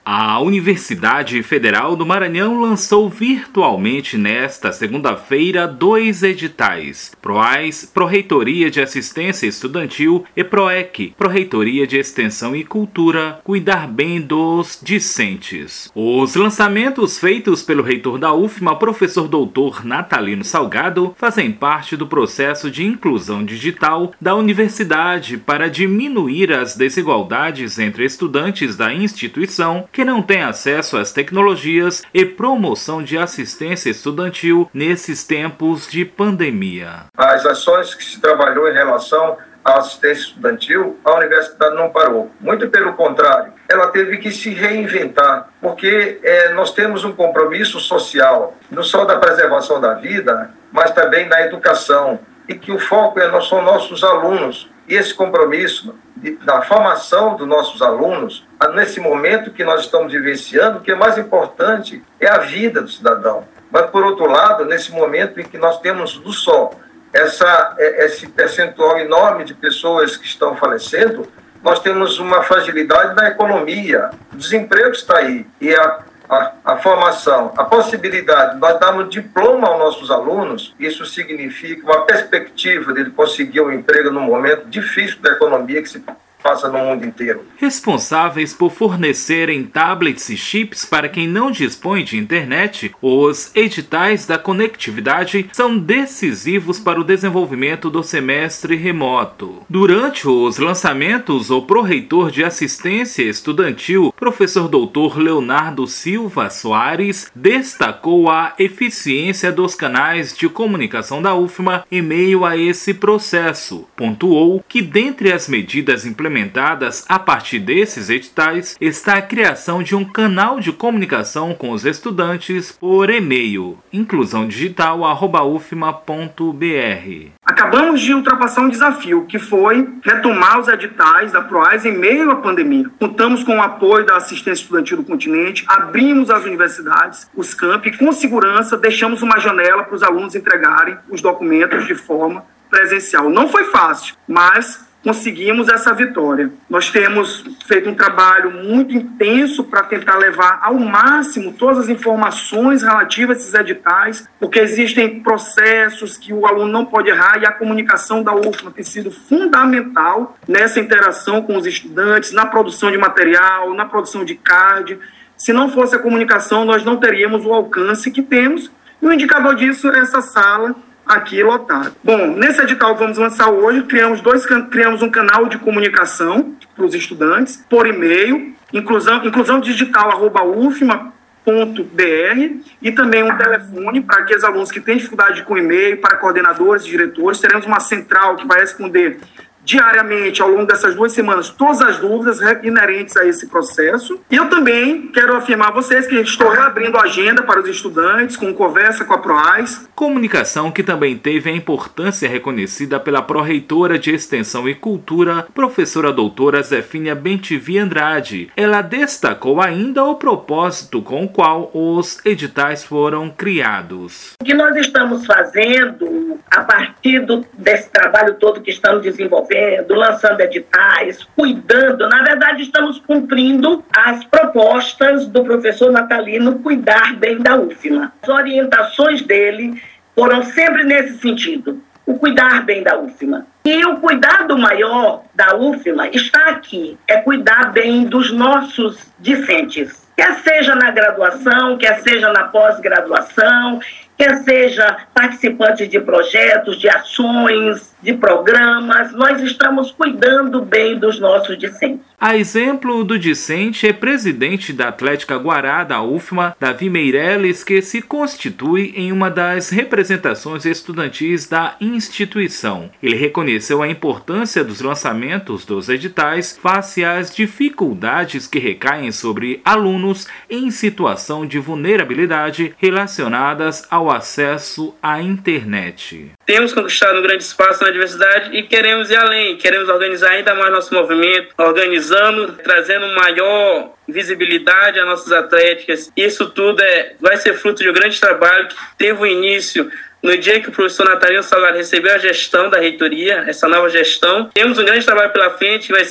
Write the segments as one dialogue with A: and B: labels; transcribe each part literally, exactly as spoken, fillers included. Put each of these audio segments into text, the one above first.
A: A Universidade Federal do Maranhão lançou virtualmente nesta segunda-feira dois editais: PROAS, Pró-Reitoria de Assistência Estudantil, e PROEC, Pró-Reitoria de Extensão e Cultura, Cuidar Bem dos Discentes. Os lançamentos feitos pelo reitor da U F M A, professor doutor Natalino Salgado, fazem parte do processo de inclusão digital da universidade para diminuir as desigualdades entre estudantes da instituição que não têm acesso às tecnologias e promoção de assistência estudantil nesses tempos de pandemia.
B: As ações que se trabalhou em relação à assistência estudantil, a universidade não parou. Muito pelo contrário, ela teve que se reinventar, porque é, nós temos um compromisso social, não só da preservação da vida, mas também na educação, e que o foco é, são nossos alunos. E esse compromisso de, da formação dos nossos alunos, nesse momento que nós estamos vivenciando, o que é mais importante é a vida do cidadão. Mas, por outro lado, nesse momento em que nós temos do só essa, esse percentual enorme de pessoas que estão falecendo, nós temos uma fragilidade na economia, o desemprego está aí, e a A, a formação, a possibilidade de nós darmos diploma aos nossos alunos, isso significa uma perspectiva de ele conseguir um emprego num momento difícil da economia que se passa no mundo inteiro.
A: Responsáveis por fornecerem tablets e chips para quem não dispõe de internet, os editais da conectividade são decisivos para o desenvolvimento do semestre remoto. Durante os lançamentos, o pró-reitor de assistência estudantil, professor doutor Leonardo Silva Soares, destacou a eficiência dos canais de comunicação da U F M A em meio a esse processo. Pontuou que, dentre as medidas implementadas implementadas a partir desses editais está a criação de um canal de comunicação com os estudantes por e-mail, inclusão digital arroba u f m a ponto b r.
C: Acabamos de ultrapassar um desafio, que foi retomar os editais da PROAS em meio à pandemia. Contamos com o apoio da assistência estudantil do continente, abrimos as universidades, os campi, com segurança deixamos uma janela para os alunos entregarem os documentos de forma presencial. Não foi fácil, mas conseguimos essa vitória. Nós temos feito um trabalho muito intenso para tentar levar ao máximo todas as informações relativas a esses editais, porque existem processos que o aluno não pode errar e a comunicação da U F M A tem sido fundamental nessa interação com os estudantes, na produção de material, na produção de card. Se não fosse a comunicação, nós não teríamos o alcance que temos, e o indicador disso é essa sala aqui lotado. Bom, nesse edital que vamos lançar hoje, criamos, dois, criamos um canal de comunicação para os estudantes, por e-mail, inclusão, inclusão digital arroba u f m a ponto b r, e também um telefone para aqueles alunos que têm dificuldade com e-mail, para coordenadores e diretores. Teremos uma central que vai responder diariamente, ao longo dessas duas semanas, todas as dúvidas inerentes a esse processo. E eu também quero afirmar a vocês que estou reabrindo a agenda para os estudantes, com conversa com a PROAS.
A: Comunicação que também teve a importância reconhecida pela pró-reitora de Extensão e Cultura, professora doutora Zefínia Bentivi Andrade. Ela destacou ainda o propósito com o qual os editais foram criados.
D: O que nós estamos fazendo, a partir do, desse trabalho todo que estamos desenvolvendo, lançando editais, cuidando, na verdade estamos cumprindo as propostas do professor Natalino Cuidar Bem da U F M A. As orientações dele foram sempre nesse sentido, o cuidar bem da U F M A. E o cuidado maior da U F M A está aqui, é cuidar bem dos nossos discentes, quer seja na graduação, quer seja na pós-graduação, quer seja participantes de projetos, de ações, de programas. Nós estamos cuidando bem dos nossos discentes.
A: A exemplo do discente é presidente da Atlética Guará da U F M A, Davi Meirelles, que se constitui em uma das representações estudantis da instituição. Ele reconheceu a importância dos lançamentos dos editais face às dificuldades que recaem sobre alunos em situação de vulnerabilidade relacionadas ao acesso à internet.
E: Temos conquistado um grande espaço na diversidade e queremos ir além, queremos organizar ainda mais nosso movimento, organizando, trazendo maior visibilidade às nossas atléticas. Isso tudo é, vai ser fruto de um grande trabalho que teve o início no dia que o professor Natalino Salgado recebeu a gestão da reitoria, essa nova gestão. Temos um grande trabalho pela frente, que vai ser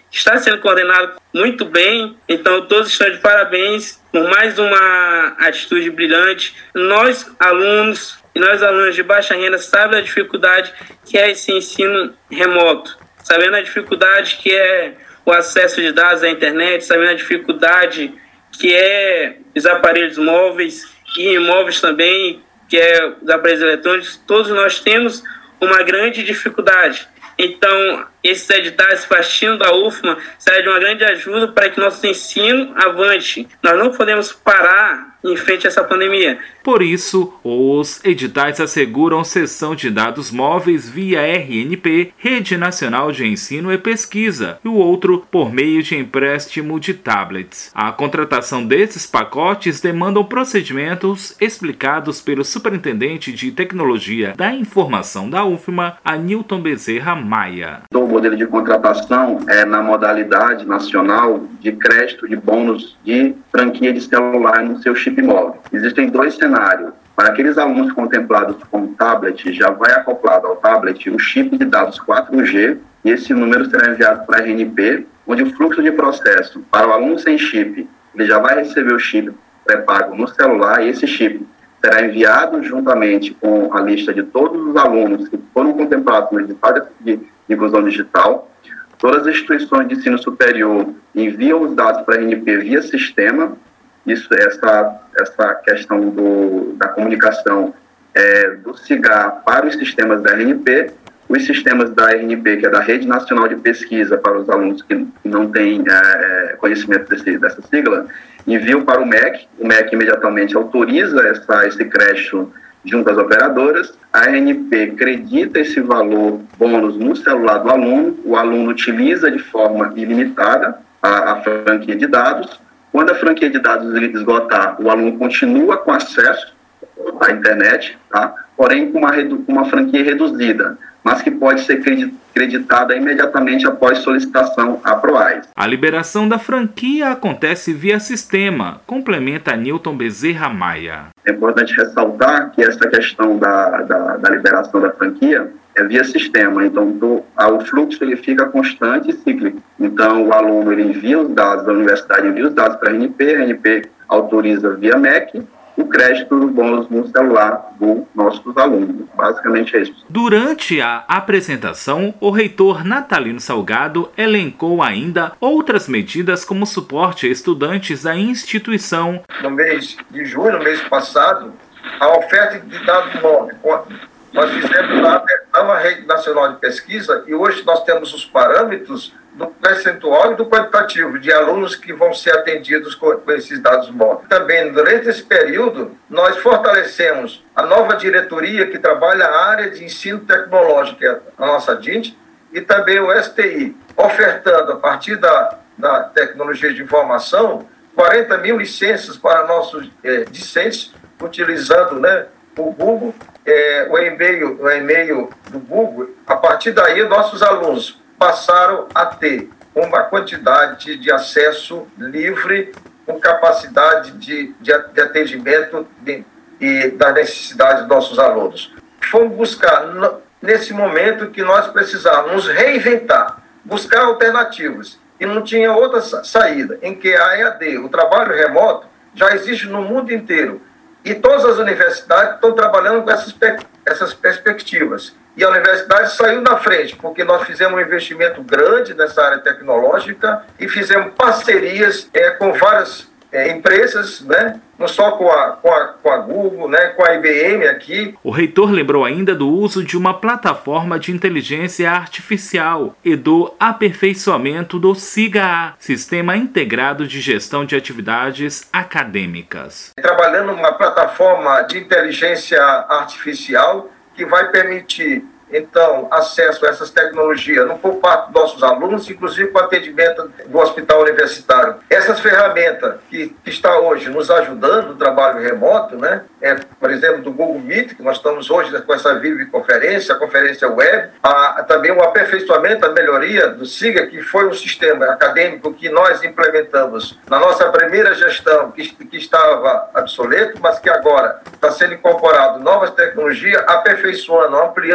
E: está sendo coordenado muito bem, então todos estão de parabéns por mais uma atitude brilhante. Nós, alunos, e nós, alunos de baixa renda, sabemos a dificuldade que é esse ensino remoto, sabendo a dificuldade que é o acesso de dados à internet, sabendo a dificuldade que é os aparelhos móveis e imóveis também, que é os aparelhos eletrônicos. Todos nós temos uma grande dificuldade. Então, esses editais partindo da U F M A serão de uma grande ajuda para que nosso ensino avance. Nós não podemos parar em frente a essa pandemia.
A: Por isso, os editais asseguram cessão de dados móveis via R N P, Rede Nacional de Ensino e Pesquisa, e o outro por meio de empréstimo de tablets. A contratação desses pacotes demandam procedimentos explicados pelo Superintendente de Tecnologia da Informação da U F M A, Anilton Bezerra Maia.
F: O modelo de contratação é na modalidade nacional de crédito de bônus de franquia de celular no seu chip móvel. Existem dois cenários. Para aqueles alunos contemplados com tablet, já vai acoplado ao tablet o chip de dados quatro G, e esse número será enviado para a R N P, onde o fluxo de processo para o aluno sem chip, ele já vai receber o chip pré-pago no celular, e esse chip será enviado juntamente com a lista de todos os alunos que foram contemplados no edital de inclusão digital. Todas as instituições de ensino superior enviam os dados para a R N P via sistema. Isso, essa, essa questão do, da comunicação é, do SIGAR para os sistemas da R N P. Os sistemas da R N P, que é da Rede Nacional de Pesquisa, para os alunos que não têm é, conhecimento desse, dessa sigla, enviam para o M E C. O M E C imediatamente autoriza essa, esse crédito junto às operadoras. A R N P acredita esse valor bônus no celular do aluno. O aluno utiliza de forma ilimitada a, a franquia de dados. Quando a franquia de dados esgotar, o aluno continua com acesso à internet, tá? Porém com uma, uma franquia reduzida, mas que pode ser creditada imediatamente após solicitação à PROAIS.
A: A liberação da franquia acontece via sistema, complementa Anilton Bezerra Maia.
F: É importante ressaltar que essa questão da, da, da liberação da franquia é via sistema, então do, o fluxo ele fica constante e cíclico. Então o aluno ele envia os dados, da universidade envia os dados para a R N P, a R N P autoriza via M E C o crédito do bônus no celular dos nossos alunos. Basicamente é isso.
A: Durante a apresentação, o reitor Natalino Salgado elencou ainda outras medidas como suporte a estudantes da instituição.
B: No mês de junho, no mês passado, a oferta de dados móveis. Nós fizemos a nova Rede Nacional de Pesquisa e hoje nós temos os parâmetros do percentual e do quantitativo de alunos que vão ser atendidos com, com esses dados móveis. Também, durante esse período, nós fortalecemos a nova diretoria que trabalha a área de ensino tecnológico, que é a nossa D I N T, e também o S T I, ofertando, a partir da, da tecnologia de informação, quarenta mil licenças para nossos é, discentes, utilizando, né, o Google, é, o e-mail, o e-mail do Google. A partir daí, nossos alunos passaram a ter uma quantidade de acesso livre, com capacidade de, de, de atendimento de, e das necessidades dos nossos alunos. Fomos buscar, nesse momento que nós precisávamos reinventar, buscar alternativas, e não tinha outra saída, em que a E A D, o trabalho remoto, já existe no mundo inteiro. E todas as universidades estão trabalhando com essas, essas perspectivas. E a universidade saiu na frente, porque nós fizemos um investimento grande nessa área tecnológica e fizemos parcerias é, com várias é, empresas, né? Não só com a, com, a, com a Google, né? Com a I B M aqui.
A: O reitor lembrou ainda do uso de uma plataforma de inteligência artificial e do aperfeiçoamento do SIGA, Sistema Integrado de Gestão de Atividades Acadêmicas.
B: Trabalhando numa plataforma de inteligência artificial que vai permitir, então, acesso a essas tecnologias no por parte dos nossos alunos, inclusive com o atendimento do hospital universitário. Essas ferramentas que, que está hoje nos ajudando no trabalho remoto, né? É, por exemplo, do Google Meet, que nós estamos hoje com essa videoconferência, a conferência web, a, também o aperfeiçoamento, a melhoria do SIGA, que foi um sistema acadêmico que nós implementamos na nossa primeira gestão, que, que estava obsoleto, mas que agora está sendo incorporado novas tecnologias, aperfeiçoando, ampliando a sua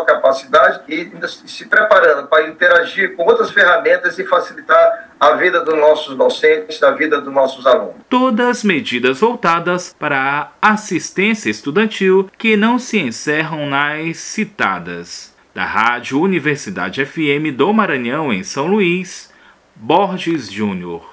B: sua capacidade e se preparando para interagir com outras ferramentas e facilitar a vida dos nossos docentes, a vida dos nossos alunos.
A: Todas medidas voltadas para a assistência estudantil que não se encerram nas citadas. Da Rádio Universidade F M do Maranhão, em São Luís, Borges Júnior.